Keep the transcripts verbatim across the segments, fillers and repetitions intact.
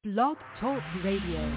Blog Talk Radio.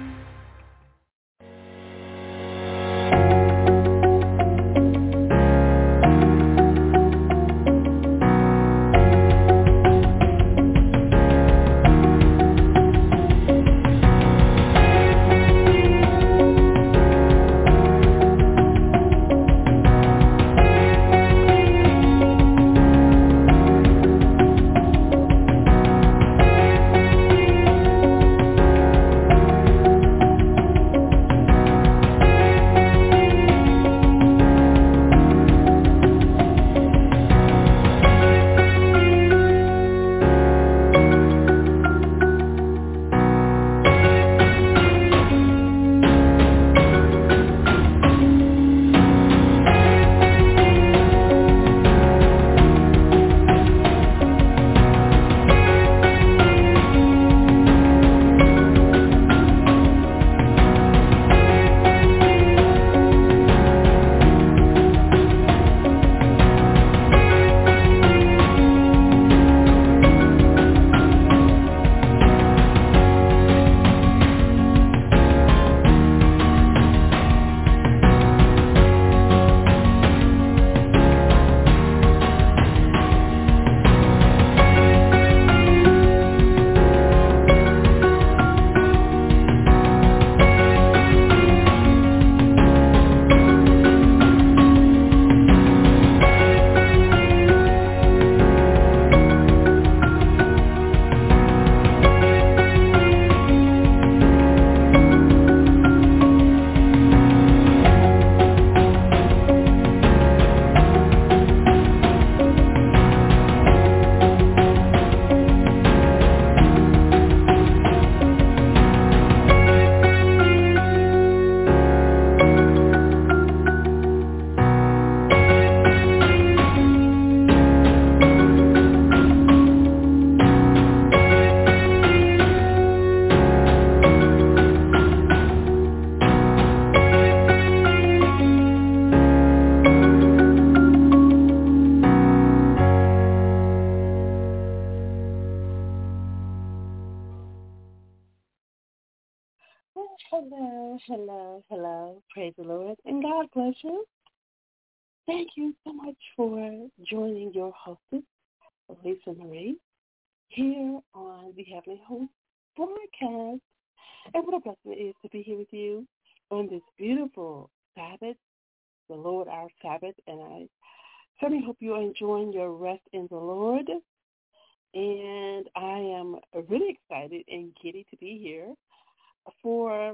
Hello, hello, hello. Praise the Lord, and God bless you. Thank you so much for joining your hostess, Lisa Marie, here on the Heavenly Host broadcast. And what a blessing it is to be here with you on this beautiful Sabbath, the Lord our Sabbath. And I certainly hope you are enjoying your rest in the Lord. And I am really excited and giddy to be here for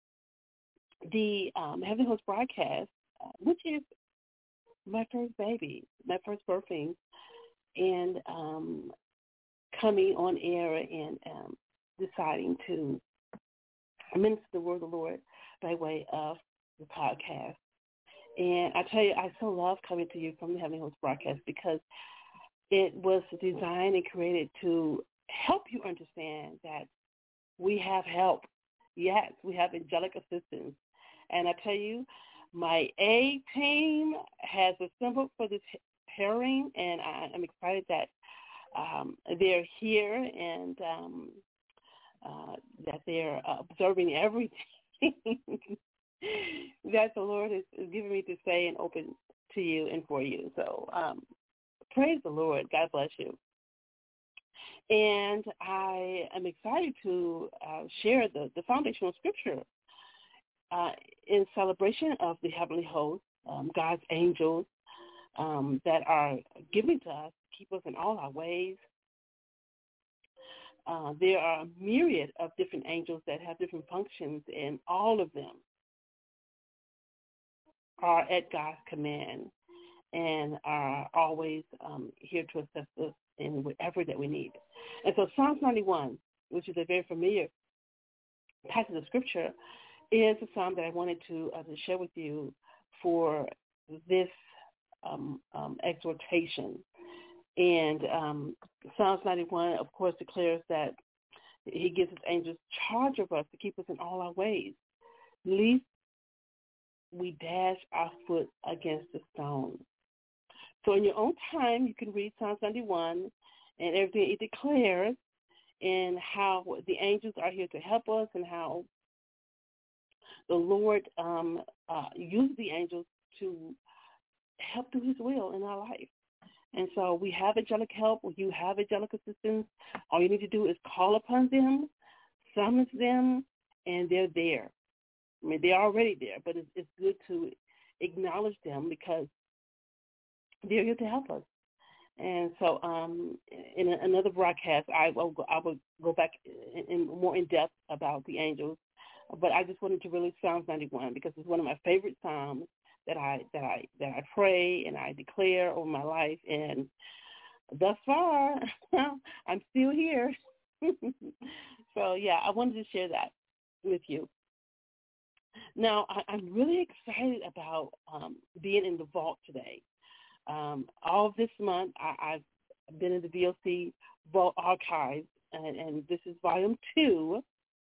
the um, Heavenly Host broadcast, uh, which is my first baby, my first birthing, and um, coming on air and um, deciding to minister the word of the Lord by way of the podcast. And I tell you, I so love coming to you from the Heavenly Host broadcast because it was designed and created to help you understand that we have help. Yes, we have angelic assistance. And I tell you, my A team has assembled for this hearing, and I, I'm excited that um, they're here and um, uh, that they're observing everything that the Lord is, is giving me to say and open to you and for you. So um, praise the Lord. God bless you. And I am excited to uh, share the, the foundational scripture uh, in celebration of the Heavenly Host, um, God's angels um, that are given to us to keep us in all our ways. Uh, there are a myriad of different angels that have different functions, and all of them are at God's command and are always um, here to assist us in whatever that we need. And so Psalms ninety-one, which is a very familiar passage of scripture, is a psalm that I wanted to, uh, to share with you for this um, um, exhortation. And um, Psalms ninety-one, of course, declares that he gives his angels charge of us to keep us in all our ways, lest we dash our foot against the stone. So in your own time, you can read Psalms ninety-one and everything it declares, and how the angels are here to help us, and how the Lord um, uh, used the angels to help do his will in our life. And so we have angelic help. When you have angelic assistance, all you need to do is call upon them, summons them, and they're there. I mean, they're already there, but it's, it's good to acknowledge them because they're here to help us. And so um, in a, another broadcast, I will go, I will go back in, in more in depth about the angels. But I just wanted to release Psalms ninety-one because it's one of my favorite psalms that I that I that I pray and I declare over my life. And thus far, I'm still here. So yeah, I wanted to share that with you. Now, I, I'm really excited about um, being in the vault today. Um, all of this month, I, I've been in the V O C Vault Archives, and, and this is volume two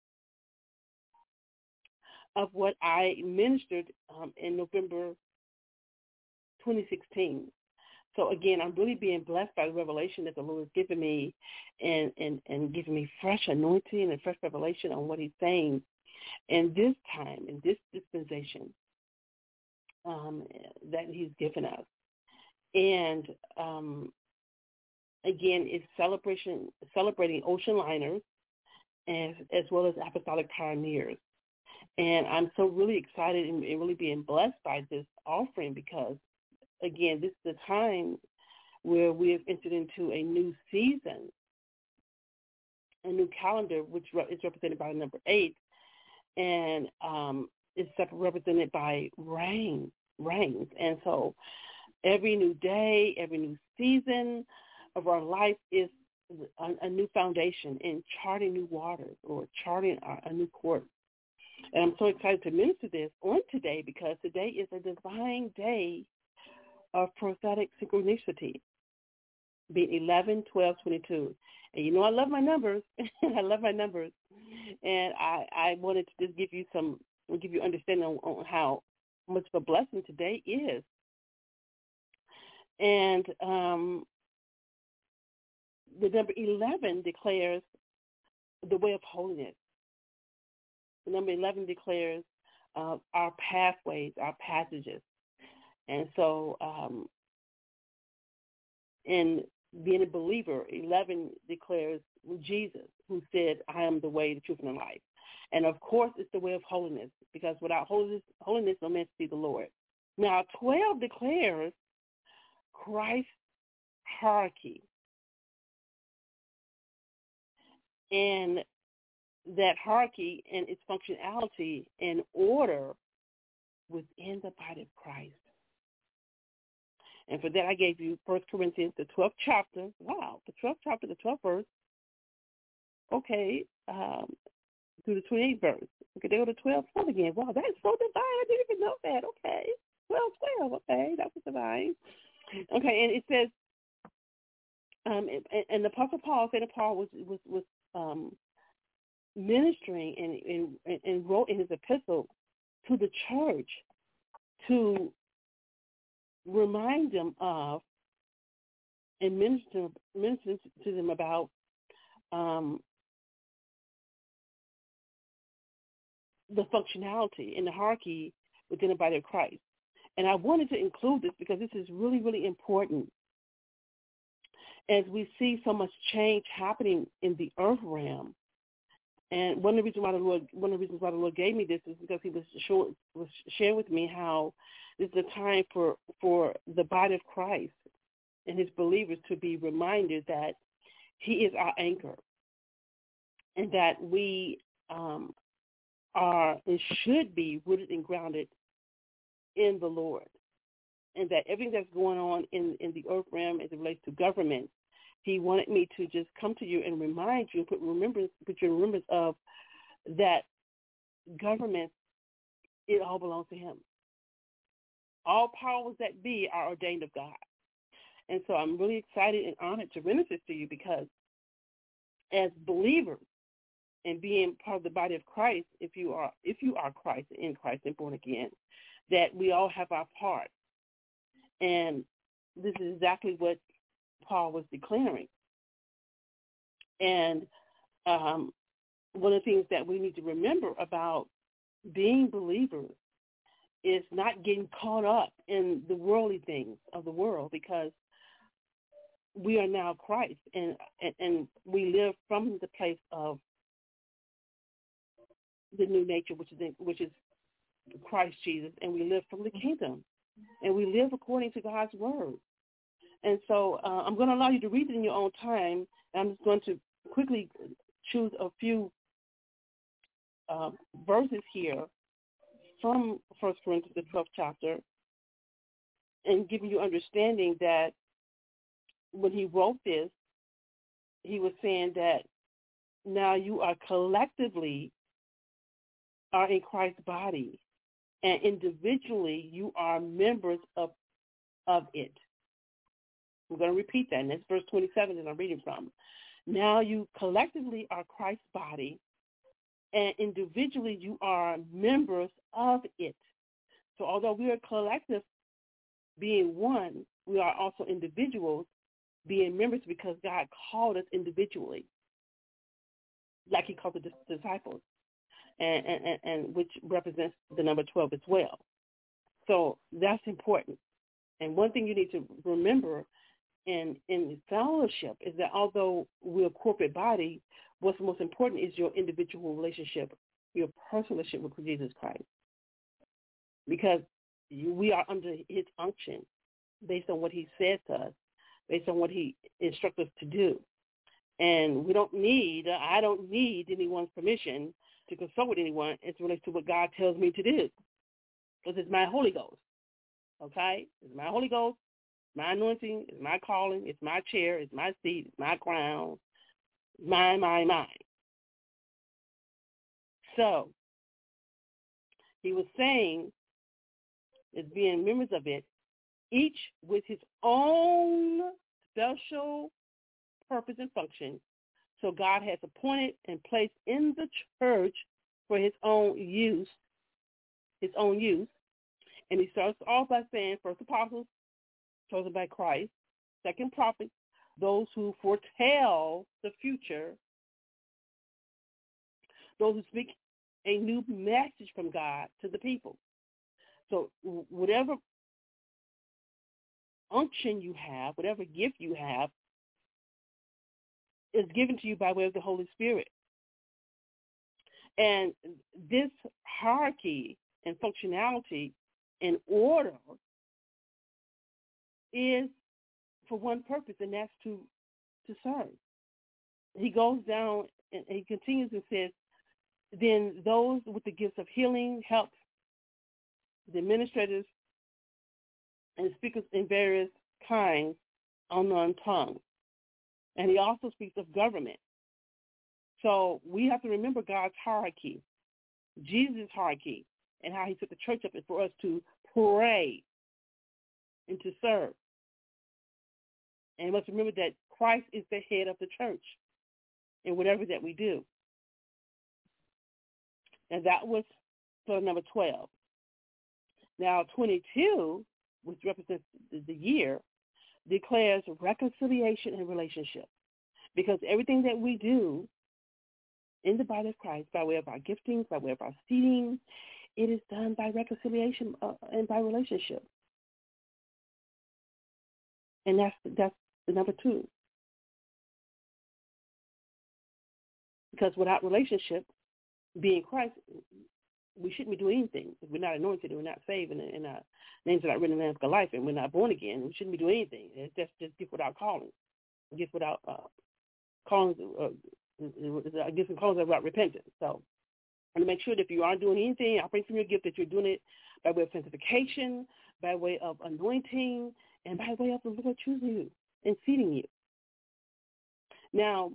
of what I ministered um, in November twenty sixteen. So, again, I'm really being blessed by the revelation that the Lord has given me and, and, and giving me fresh anointing and fresh revelation on what he's saying in this time, in this dispensation um, that he's given us. And, um, again, it's celebration, celebrating ocean liners as, as well as apostolic pioneers. And I'm so really excited and really being blessed by this offering because, again, this is the time where we have entered into a new season, a new calendar, which is represented by number eight, and um, it's represented by rain, rains. And so every new day, every new season of our life is a, a new foundation in charting new waters or charting a, a new course. And I'm so excited to minister this on today because today is a divine day of prophetic synchronicity, being eleven, twelve, twenty-two. And you know I love my numbers. I love my numbers. And I, I wanted to just give you some, give you understanding on, on how much of a blessing today is. And um, the number eleven declares the way of holiness. The number eleven declares uh, our pathways, our passages. And so um, in being a believer, eleven declares Jesus, who said, I am the way, the truth, and the life. And, of course, it's the way of holiness, because without holiness, holiness no man see the Lord. Now, twelve declares Christ's hierarchy. And that hierarchy and its functionality and order within the body of Christ. And for that, I gave you First Corinthians, the twelfth chapter. Wow, the twelfth chapter, the twelfth verse. Okay, um, through the twenty-eighth verse. Okay, they go to twelve, twelve again. Wow, that is so divine. I didn't even know that. Okay, twelve, twelve. Okay, that was divine. Okay, and it says, um, and, and the Apostle Paul, Saint Paul was was was um, ministering and, and and wrote in his epistle to the church to remind them of and minister, minister to them about um, the functionality and the hierarchy within the body of Christ. And I wanted to include this because this is really, really important as we see so much change happening in the earth realm. And one of the reasons why the Lord, one of the reasons why the Lord gave me this is because He was short, was sharing with me how this is a time for for the body of Christ and His believers to be reminded that He is our anchor, and that we um, are and should be rooted and grounded in the Lord, and that everything that's going on in, in the earth realm as it relates to government, He wanted me to just come to you and remind you, put remembrance, put your remembrance of that government. It all belongs to Him. All powers that be are ordained of God. And so I'm really excited and honored to minister to you because as believers and being part of the body of Christ, if you are if you are Christ, in Christ and born again, that we all have our part. And this is exactly what Paul was declaring. And um, one of the things that we need to remember about being believers is not getting caught up in the worldly things of the world, because we are now Christ, and, and, and we live from the place of the new nature, which is which is Christ Jesus, and we live from the kingdom, and we live according to God's word. And so uh, I'm going to allow you to read it in your own time. I'm just going to quickly choose a few uh, verses here from First Corinthians, the twelfth chapter, and giving you understanding that when he wrote this, he was saying that now you are collectively are in Christ's body, and individually you are members of of it. I'm going to repeat that, and that's verse twenty-seven that I'm reading from. Now you collectively are Christ's body, and individually you are members of it. So although we are collective being one, we are also individuals being members, because God called us individually, like he called the disciples, and, and, and which represents the number twelve as well. So that's important. And one thing you need to remember in, in fellowship is that although we're a corporate body, what's most important is your individual relationship, your personal relationship with Jesus Christ, because we are under his unction based on what he says to us, based on what he instructs us to do. And we don't need, I don't need anyone's permission to consult with anyone as it relates to what God tells me to do, because it's my Holy Ghost, okay? It's my Holy Ghost, my anointing, it's my calling, it's my chair, it's my seat, it's my crown, mine, mine, mine. So he was saying, as being members of it, each with his own special purpose and function. So God has appointed and placed in the church for his own use, his own use. And he starts off by saying, first apostles, chosen by Christ, second prophets, those who foretell the future, those who speak a new message from God to the people. So whatever unction you have, whatever gift you have, is given to you by way of the Holy Spirit. And this hierarchy and functionality and order is for one purpose, and that's to, to serve. He goes down and he continues and says, then those with the gifts of healing, help, the administrators, and speakers in various kinds, unknown tongues. And he also speaks of government. So we have to remember God's hierarchy, Jesus' hierarchy, and how he set the church up is for us to pray and to serve. And we must remember that Christ is the head of the church in whatever that we do. And that was for number twelve. Now, twenty-two, which represents the year, declares reconciliation and relationship. Because everything that we do in the body of Christ, by way of our giftings, by way of our seating, it is done by reconciliation uh, and by relationship. And that's that's the number two. Because without relationship, being Christ, we shouldn't be doing anything. If we're not anointed and we're not saved and, and our names are not written in the Lamb's Book of Life and we're not born again, we shouldn't be doing anything. It's just, just gift without calling. Gift without uh, calling, uh, gifts and callings without repentance. So I want to make sure that if you aren't doing anything, I pray from your gift that you're doing it by way of sanctification, by way of anointing, and by way of the Lord choosing you and seating you. Now,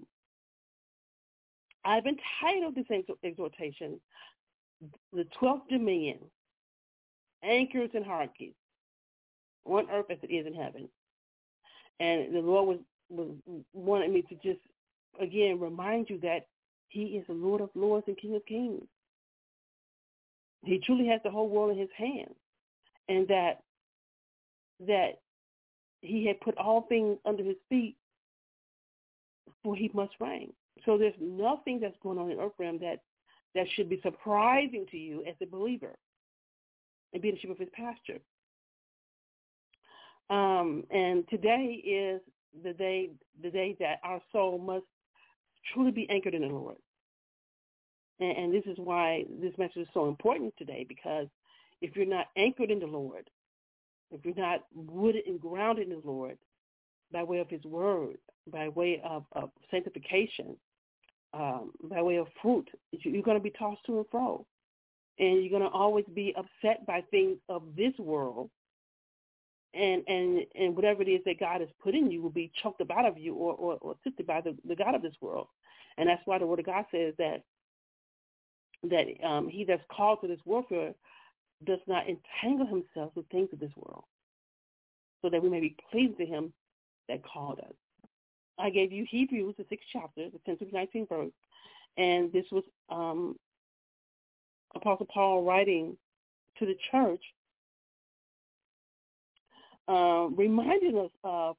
I've entitled this exhortation, The Twelfth Dominion, Anchors and Hierarchies, on earth as it is in heaven. And the Lord was, was wanted me to just, again, remind you that he is the Lord of lords and King of kings. He truly has the whole world in his hands. And that that he had put all things under his feet, for he must reign. So there's nothing that's going on in earth realm that, that should be surprising to you as a believer and being a sheep of his pasture. Um, and today is the day the day that our soul must truly be anchored in the Lord. And, and this is why this message is so important today, because if you're not anchored in the Lord, if you're not rooted and grounded in the Lord by way of his word, by way of, of sanctification, um, by way of fruit, you're going to be tossed to and fro. And you're going to always be upset by things of this world. And, and and whatever it is that God has put in you will be choked up out of you or, or, or sifted by the, the God of this world. And that's why the Word of God says that that um, he that's called to this warfare does not entangle himself with things of this world, so that we may be pleased to him that called us. I gave you Hebrews, the sixth chapter, the tenth through nineteenth verse, and this was um, Apostle Paul writing to the church, Uh, reminding us of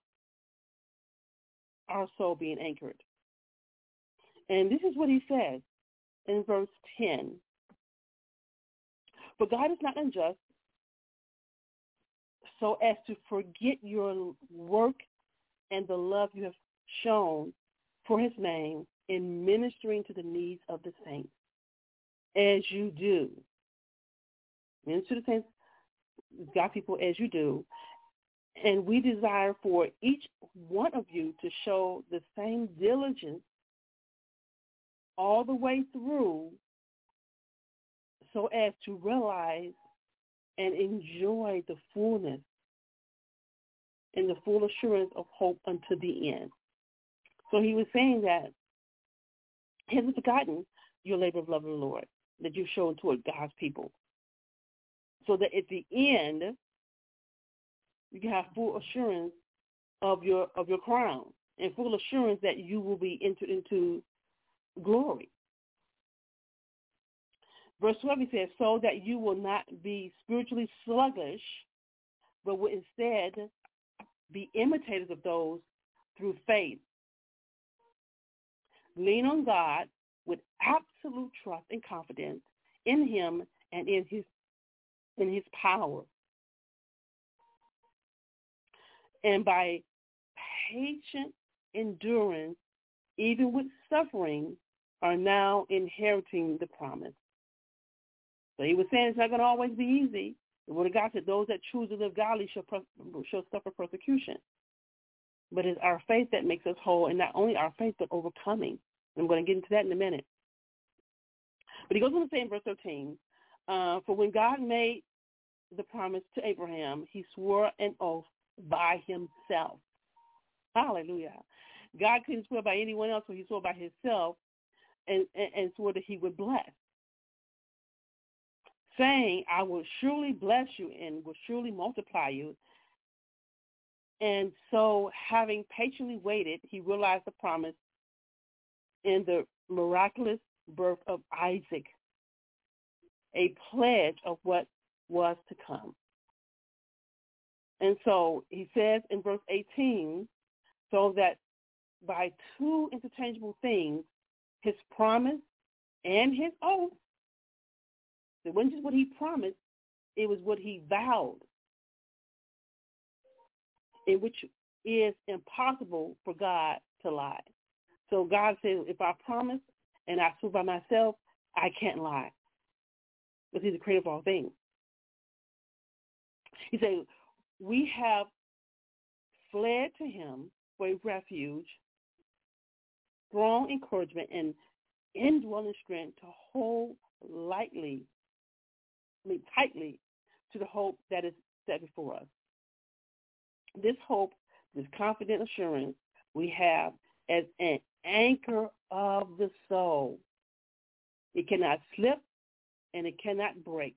our soul being anchored. And this is what he says in verse ten. For God is not unjust so as to forget your work and the love you have shown for his name in ministering to the needs of the saints, as you do. Minister to the saints, God people, as you do. And we desire for each one of you to show the same diligence all the way through, so as to realize and enjoy the fullness and the full assurance of hope unto the end. So he was saying that he hasn't forgotten your labor of love of the Lord that you've shown toward God's people, so that at the end you can have full assurance of your of your crown and full assurance that you will be entered into glory. Verse twelve, he says, so that you will not be spiritually sluggish, but will instead be imitators of those through faith. Lean on God with absolute trust and confidence in him and in his in his power. And by patient endurance, even with suffering, are now inheriting the promise. So he was saying it's not going to always be easy. The Word of God said those that choose to live godly shall, shall suffer persecution. But it's our faith that makes us whole, and not only our faith, but overcoming. I'm going to get into that in a minute. But he goes on to say in verse thirteen, uh, for when God made the promise to Abraham, he swore an oath by himself. Hallelujah. God couldn't swear by anyone else, so he swore by himself and, and, and swore that he would bless, saying, I will surely bless you and will surely multiply you. And so, having patiently waited, he realized the promise in the miraculous birth of Isaac, a pledge of what was to come. And so he says in verse eighteen, so that by two interchangeable things, his promise and his oath, it wasn't just what he promised, it was what he vowed, in which is impossible for God to lie. So God said, if I promise and I swear by myself, I can't lie, because he's the creator of all things. He said, we have fled to him for a refuge, strong encouragement, and indwelling strength to hold lightly, I mean tightly, to the hope that is set before us. This hope, this confident assurance we have as an anchor of the soul. It cannot slip and it cannot break.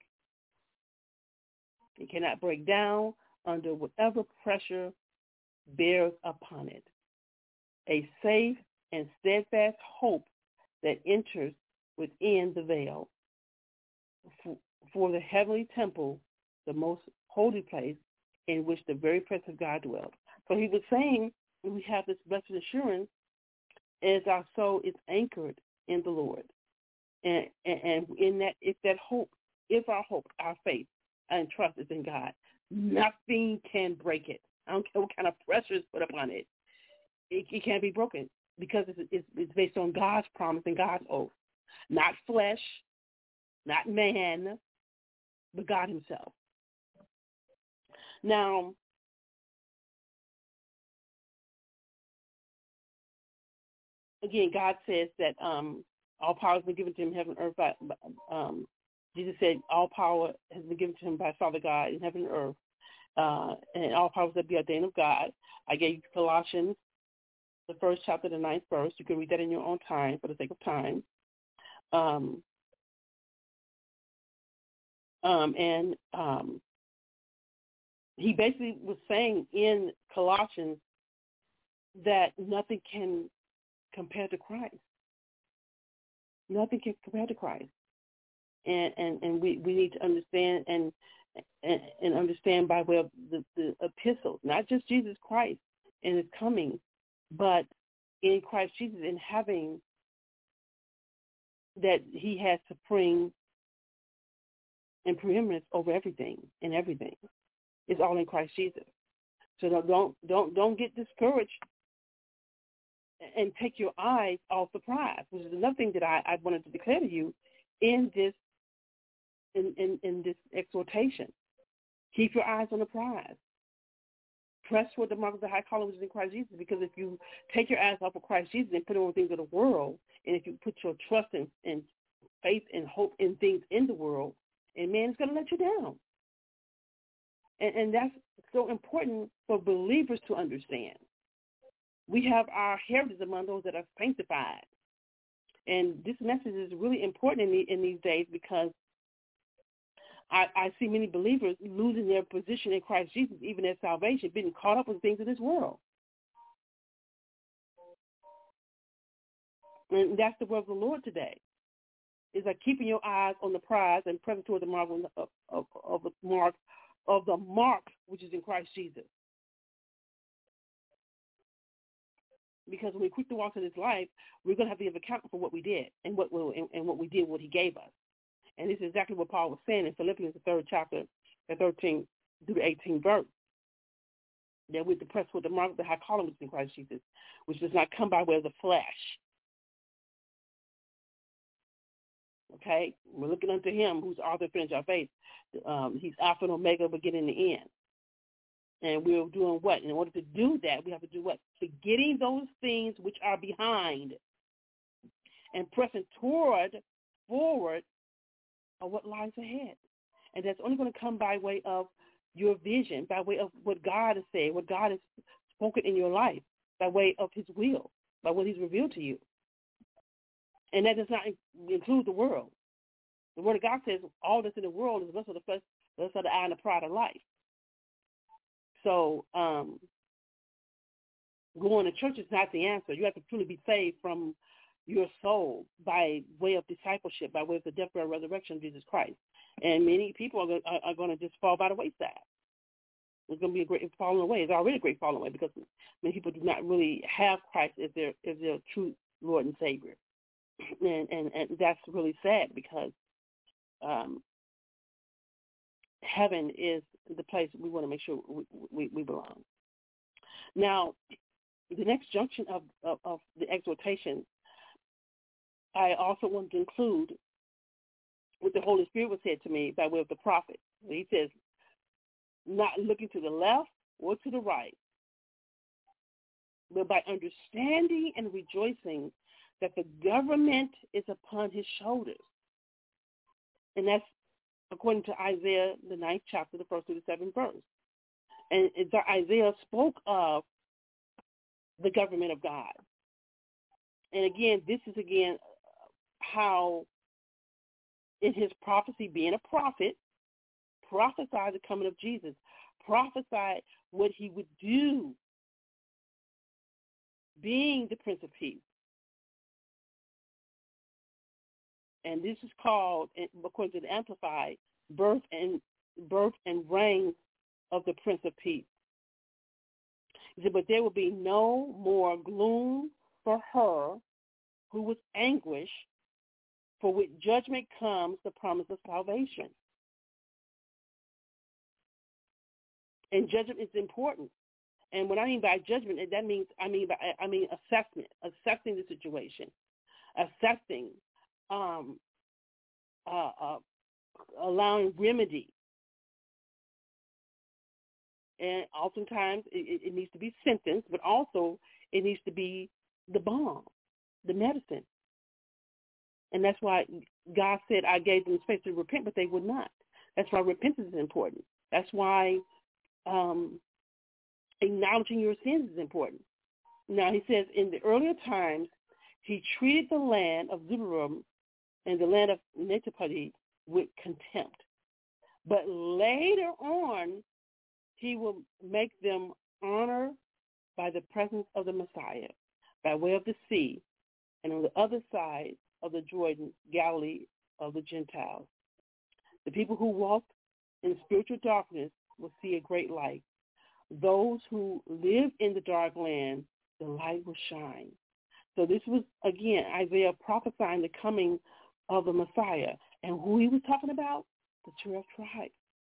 It cannot break down under whatever pressure bears upon it. A safe and steadfast hope that enters within the veil. For, for the heavenly temple, the most holy place in which the very presence of God dwells. So he was saying we have this blessed assurance as our soul is anchored in the Lord. And, and, and in that, if that hope, if our hope, our faith, and trust is in God, nothing can break it. I don't care what kind of pressure is put upon it. It, it can't be broken because it's, it's, it's based on God's promise and God's oath. Not flesh, not man, but God himself. Now, again, God says that um, all power has been given to him in heaven and earth. By, um, Jesus said all power has been given to him by Father God in heaven and earth. Uh, and all powers that be ordained of God. I gave you Colossians, the first chapter, the ninth verse. You can read that in your own time for the sake of time. Um, um, and um, he basically was saying in Colossians that nothing can compare to Christ. Nothing can compare to Christ. And and, and we, we need to understand and, and and understand by way of the, the epistles, not just Jesus Christ and his coming, but in Christ Jesus and having that he has supreme and preeminence over everything and everything. It's all in Christ Jesus. So don't don't don't, don't get discouraged and take your eyes off the prize, which is another thing that I, I wanted to declare to you in this in, in, in this exhortation. Keep your eyes on the prize. Press toward the mark of the high calling which is in Christ Jesus, because if you take your eyes off of Christ Jesus and put it on things of the world, and if you put your trust and, and faith and hope in things in the world, and man is going to let you down. And, and that's so important for believers to understand. We have our heritage among those that are sanctified. And this message is really important in, the, in these days because I, I see many believers losing their position in Christ Jesus, even as salvation, being caught up with things of this world. And that's the word of the Lord today. Is like keeping your eyes on the prize and pressing toward the mark of, of, of the mark of the mark which is in Christ Jesus. Because when we quick to walk in this life, we're going to have to give account for what we did and what we, and, and what we did, what he gave us. And this is exactly what Paul was saying in Philippians, the third chapter, the thirteenth through the eighteenth verse. That we're to press with the mark of the high calling which is in Christ Jesus, which does not come by way of the flesh. Okay? We're looking unto him who's the author and finisher of our faith. Um, he's Alpha and Omega, beginning and the end. And we're doing what? In order to do that, we have to do what? Forgetting those things which are behind and pressing toward, forward, of what lies ahead. And that's only going to come by way of your vision, by way of what God has said, what God has spoken in your life, by way of his will, by what he's revealed to you. And that does not include the world. The word of God says all that's in the world is lust of the flesh, lust of the eye, and the pride of life. So um, going to church is not the answer. You have to truly be saved from your soul by way of discipleship, by way of the death, burial, resurrection of Jesus Christ. And many people are, are, are going to just fall by the wayside. It's going to be a great falling away. It's already a great falling away because many people do not really have Christ as their as their true Lord and Savior. And, and, and that's really sad because um, heaven is the place we want to make sure we, we, we belong. Now, the next junction of, of, of the exhortation, I also want to include what the Holy Spirit was said to me by way of the prophet. He says, not looking to the left or to the right, but by understanding and rejoicing that the government is upon his shoulders. And that's according to Isaiah, the ninth chapter, the first to the seventh verse. And Isaiah spoke of the government of God. And again, this is again how in his prophecy, being a prophet, prophesied the coming of Jesus, prophesied what he would do, being the Prince of Peace. And this is called, according to the Amplified, birth and birth and reign of the Prince of Peace. He said, but there will be no more gloom for her who was anguished, for with judgment comes the promise of salvation. And judgment is important. And what I mean by judgment, that means I mean by I mean assessment, assessing the situation, assessing, um, uh, uh, allowing remedy. And oftentimes it, it needs to be sentence, but also it needs to be the balm, the medicine. And that's why God said, I gave them space to repent, but they would not. That's why repentance is important. That's why um, acknowledging your sins is important. Now, he says, in the earlier times, he treated the land of Zeburum and the land of Netopati with contempt. But later on, he will make them honor by the presence of the Messiah, by way of the sea, and on the other side of the Jordan, Galilee of the Gentiles. The people who walk in spiritual darkness will see a great light. Those who live in the dark land, the light will shine. So this was, again, Isaiah prophesying the coming of the Messiah. And who he was talking about? The twelve tribes.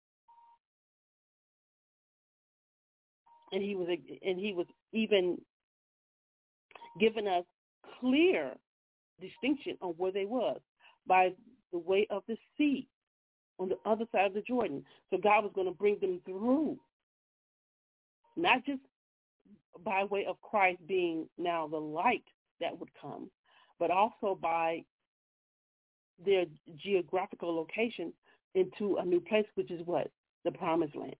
And he was, and he was even giving us clear distinction on where they was by the way of the sea on the other side of the Jordan. So God was going to bring them through, not just by way of Christ being now the light that would come, but also by their geographical location into a new place, which is what? The promised land.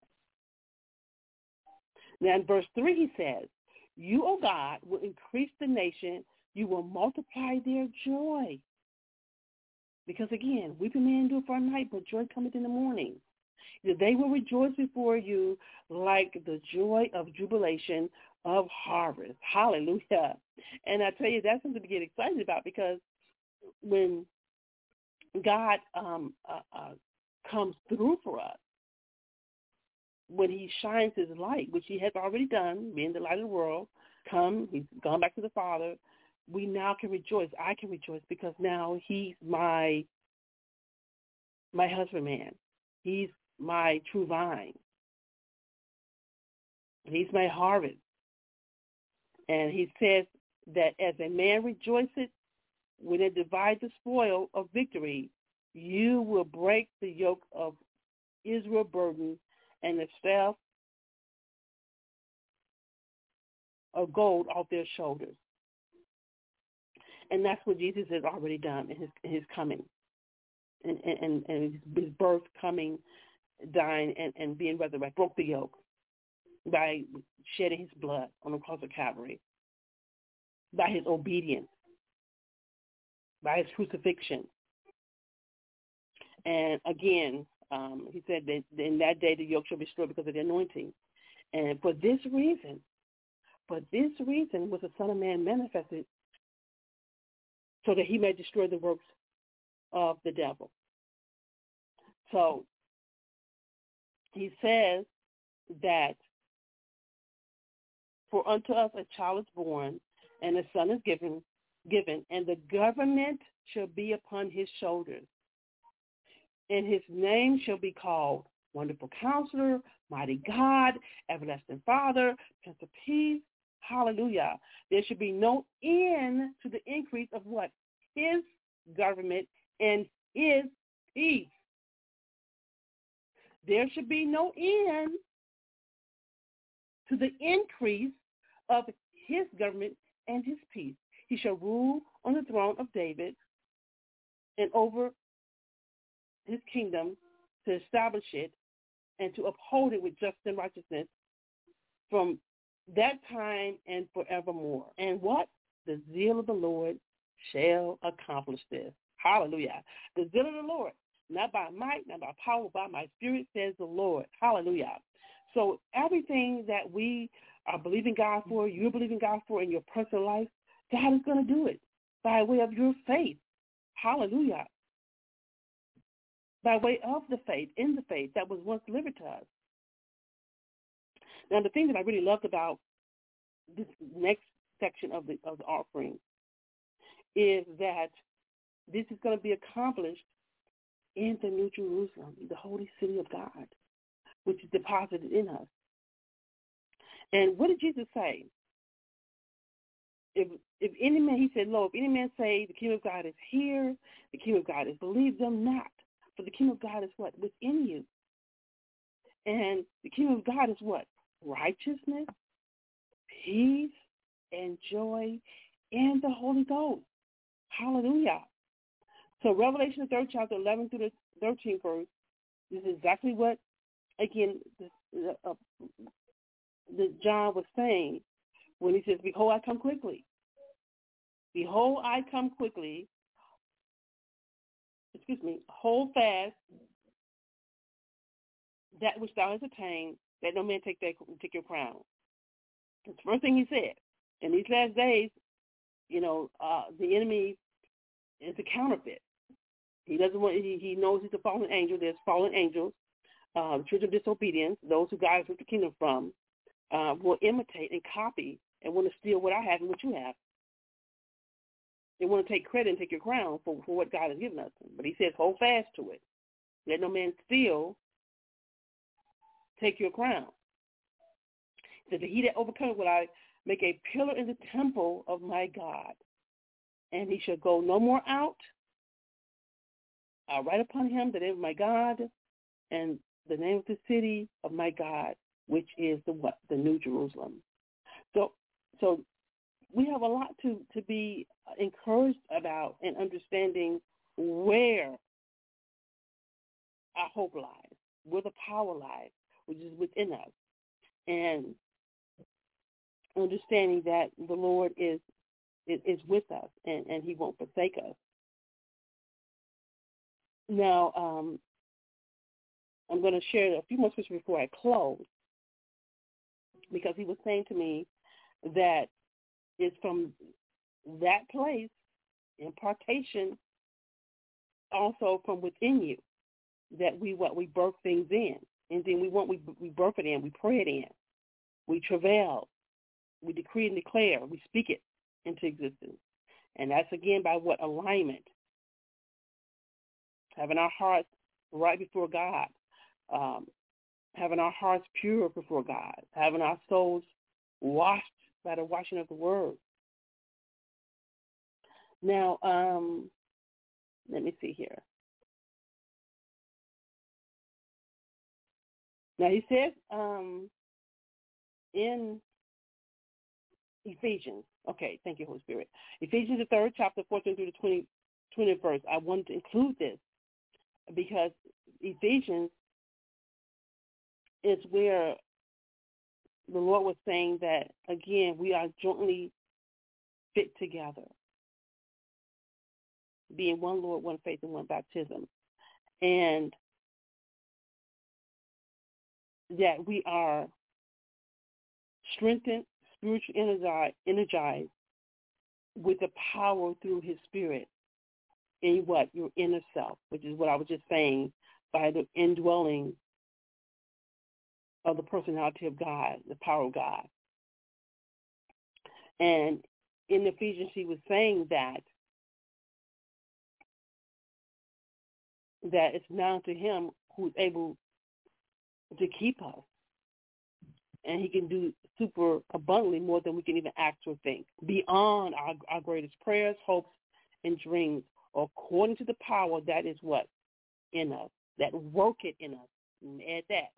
Now in verse three he says, you, O God, will increase the nation. You will multiply their joy. Because again, weeping may endure for a night, but joy cometh in the morning. They will rejoice before you like the joy of jubilation of harvest. Hallelujah. And I tell you, that's something to get excited about, because when God um, uh, uh, comes through for us, when he shines his light, which he has already done, being the light of the world, come, he's gone back to the Father, we now can rejoice. I can rejoice because now he's my my husbandman. He's my true vine. He's my harvest. And he says that as a man rejoices when they divide the spoil of victory, you will break the yoke of Israel's burden and the staff of gold off their shoulders. And that's what Jesus has already done in his, in his coming, and, and, and his birth, coming, dying, and, and being resurrected, broke the yoke by shedding his blood on the cross of Calvary, by his obedience, by his crucifixion. And again, um, he said that in that day the yoke shall be destroyed because of the anointing. And for this reason, for this reason was the Son of Man manifested, so that he may destroy the works of the devil. So he says that for unto us a child is born, and a son is given, given, and the government shall be upon his shoulders. And his name shall be called Wonderful Counselor, Mighty God, Everlasting Father, Prince of Peace. Hallelujah. There should be no end to the increase of what? His government and his peace. There should be no end to the increase of his government and his peace. He shall rule on the throne of David and over his kingdom, to establish it and to uphold it with justice and righteousness from that time and forevermore. And what? The zeal of the Lord shall accomplish this. Hallelujah. The zeal of the Lord, not by might, not by power, by my spirit, says the Lord. Hallelujah. So everything that we are believing God for, you're believing God for in your personal life, God is going to do it by way of your faith. Hallelujah. By way of the faith, in the faith that was once delivered to us. Now, the thing that I really loved about this next section of the of the offering is that this is going to be accomplished in the New Jerusalem, the holy city of God, which is deposited in us. And what did Jesus say? If if any man, he said, Lo, if any man say the kingdom of God is here, the kingdom of God is, believe them not. For the kingdom of God is what? Within you. And the kingdom of God is what? Righteousness, peace, and joy in the Holy Ghost. Hallelujah. So Revelation, the third chapter, eleven through the thirteenth verse, is exactly what, again, the, uh, the John was saying when he says, behold, I come quickly. Behold, I come quickly. Excuse me. Hold fast that which thou hast attained, that no man take that, take your crown. That's the first thing he said. In these last days, you know, uh, the enemy is a counterfeit. He doesn't want. He, he knows he's a fallen angel. There's fallen angels, uh, the children of disobedience, those who God has ripped the kingdom from, uh, will imitate and copy and want to steal what I have and what you have. They want to take credit and take your crown for, for what God has given us. But he says, hold fast to it. Let no man steal, take your crown. He says, he that overcometh will I make a pillar in the temple of my God, and he shall go no more out. I'll write upon him the name of my God and the name of the city of my God, which is the what? The New Jerusalem. So, so we have a lot to, to be encouraged about in understanding where our hope lies, where the power lies, which is within us, and understanding that the Lord is is, is with us and, and he won't forsake us. Now, um, I'm going to share a few more scriptures before I close, because he was saying to me that it's from that place, impartation, also from within you, that we what we birth things in, and then we want we we birth it in, we pray it in, we travail, we decree and declare, we speak it into existence, and that's again by what? Alignment, having our hearts right before God, um, having our hearts pure before God, having our souls washed by the washing of the Word. Now, um, let me see here. Now, he says um, in Ephesians, okay, thank you, Holy Spirit. Ephesians, the third chapter, fourteen through the twentieth, twentieth verse. I wanted to include this because Ephesians is where the Lord was saying that, again, we are jointly fit together, being one Lord, one faith, and one baptism. And that we are strengthened, spiritually energized, energized with the power through his Spirit in what? Your inner self, which is what I was just saying, by the indwelling of the personality of God, the power of God. And in Ephesians, he was saying that that it's now to him who's able to keep us. And he can do super abundantly more than we can even ask or think, beyond our, our greatest prayers, hopes, and dreams, according to the power that is what? In us, that worketh in us. Add that.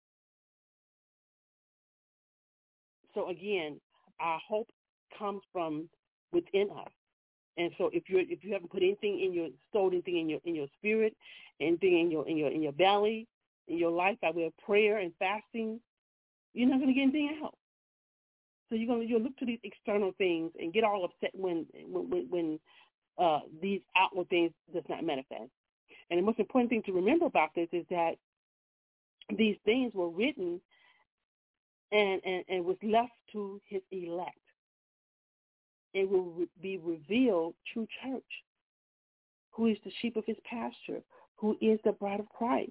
So again, our hope comes from within us. And so if you if you haven't put anything in your stored anything in your in your spirit, anything in your in your in your belly, in your life by way of prayer and fasting, you're not going to get anything out. So you're going to you'll look to these external things and get all upset when when when uh, these outward things does not manifest. And the most important thing to remember about this is that these things were written and and, and was left to his elect. It will re- be revealed through church, who is the sheep of his pasture, who is the bride of Christ,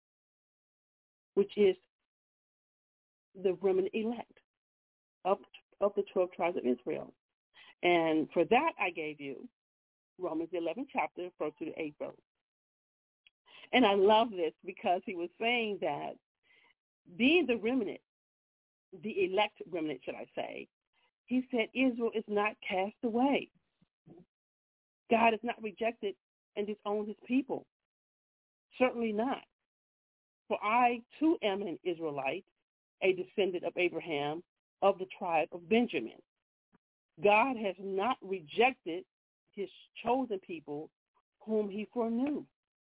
which is the remnant elect, up of the twelve tribes of Israel. And for that, I gave you Romans the eleventh chapter, first to the eighth verse. And I love this because he was saying that being the remnant, the elect remnant, should I say, he said Israel is not cast away. God has not rejected and disowned his people. Certainly not. For I, too, am an Israelite, a descendant of Abraham, of the tribe of Benjamin. God has not rejected his chosen people whom he foreknew.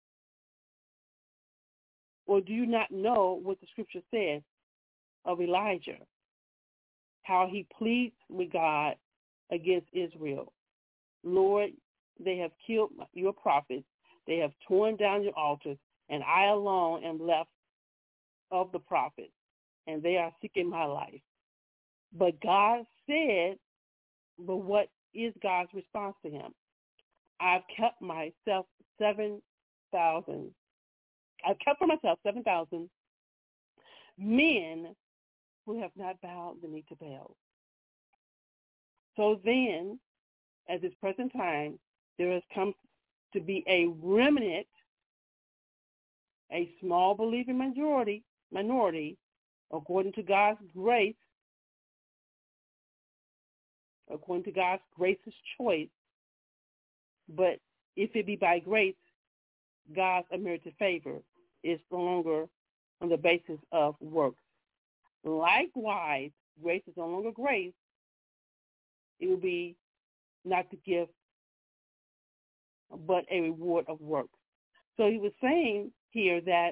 Or do you not know what the scripture says of Elijah, how he pleads with God against Israel? Lord, they have killed your prophets. They have torn down your altars, and I alone am left of the prophets, and they are seeking my life. But God said, but what is God's response to him? I've kept myself seven thousand. I've kept for myself seven thousand men who have not bowed the knee to Baal. So then, at this present time, there has come to be a remnant, a small believing majority, minority, according to God's grace, according to God's gracious choice. But if it be by grace, God's unmerited favor is no longer on the basis of works. Likewise, grace is no longer grace. It will be not the gift, but a reward of works. So he was saying here that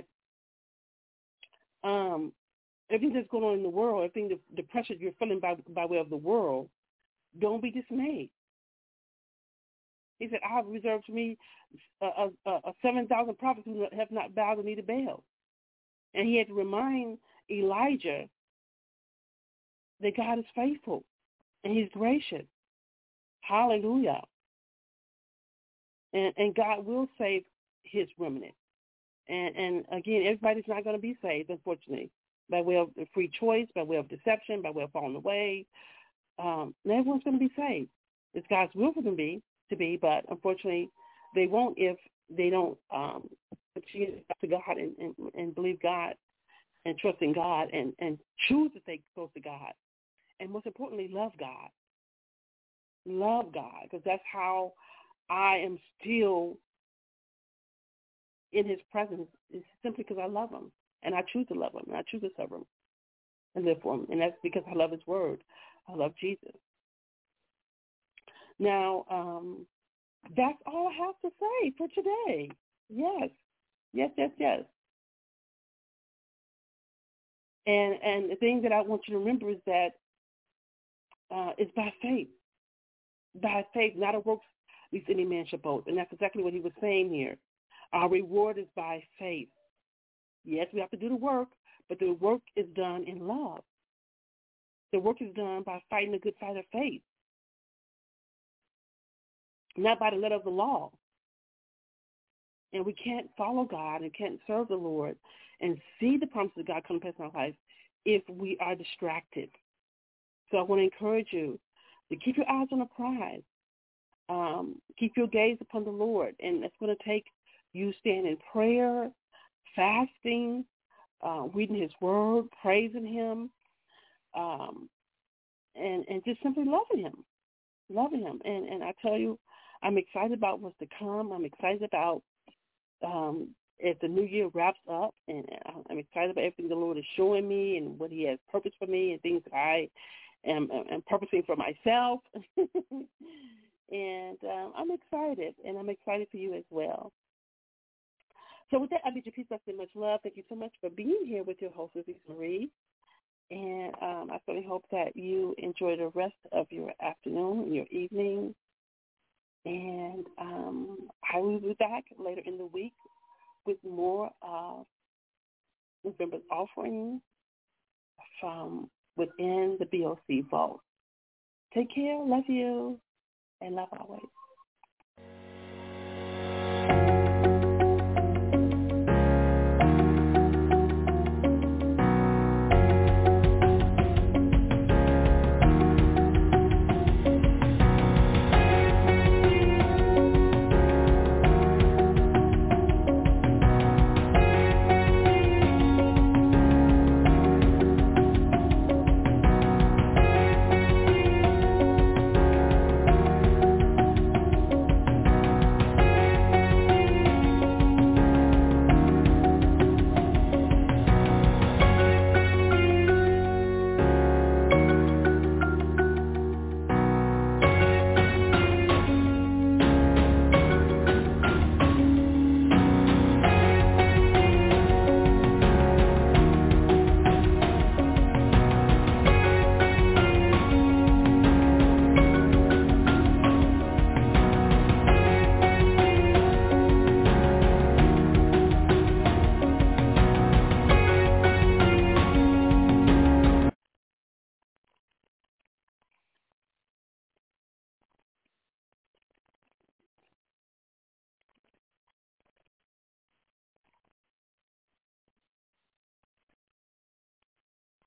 um, everything that's going on in the world, everything the, the pressure you're feeling by, by way of the world, don't be dismayed. He said, I have reserved for me a, a, a seven thousand prophets who have not bowed the knee to Baal. And he had to remind Elijah that God is faithful and he's gracious. Hallelujah. And, and God will save his remnant. And, and again, everybody's not going to be saved, unfortunately, by way of free choice, by way of deception, by way of falling away. Um, not everyone's going to be saved. It's God's will for them to be, to be, but unfortunately, they won't if they don't um, continue to God and, and, and believe God and trust in God and, and choose to stay close to God. And most importantly, love God. Love God, because that's how I am still in his presence. It's simply because I love him, and I choose to love him, and I choose to serve him and live for him. And that's because I love his word. I love Jesus. Now, um, that's all I have to say for today. Yes, yes, yes, yes. And and the thing that I want you to remember is that uh, it's by faith. By faith, not of works, least any man shall boast. And that's exactly what he was saying here. Our reward is by faith. Yes, we have to do the work, but the work is done in love. The work is done by fighting the good fight of faith, not by the letter of the law. And we can't follow God and can't serve the Lord and see the promises of God come to pass in our lives if we are distracted. So I want to encourage you to keep your eyes on the prize. Um, keep your gaze upon the Lord. And it's going to take you staying in prayer, fasting, uh, reading his word, praising him, um, and, and just simply loving him, loving him. And, and I tell you, I'm excited about what's to come. I'm excited about um, as the new year wraps up, and I'm excited about everything the Lord is showing me and what he has purpose for me and things that I am, am purposing for myself. And um, I'm excited, and I'm excited for you as well. So with that, I bid you peace, blessings, and much love. Thank you so much for being here with your host, Lisa Marie. And um, I certainly hope that you enjoy the rest of your afternoon and your evening. And um, I will be back later in the week with more of November's offering from within the B O C vault. Take care. Love you. And love always.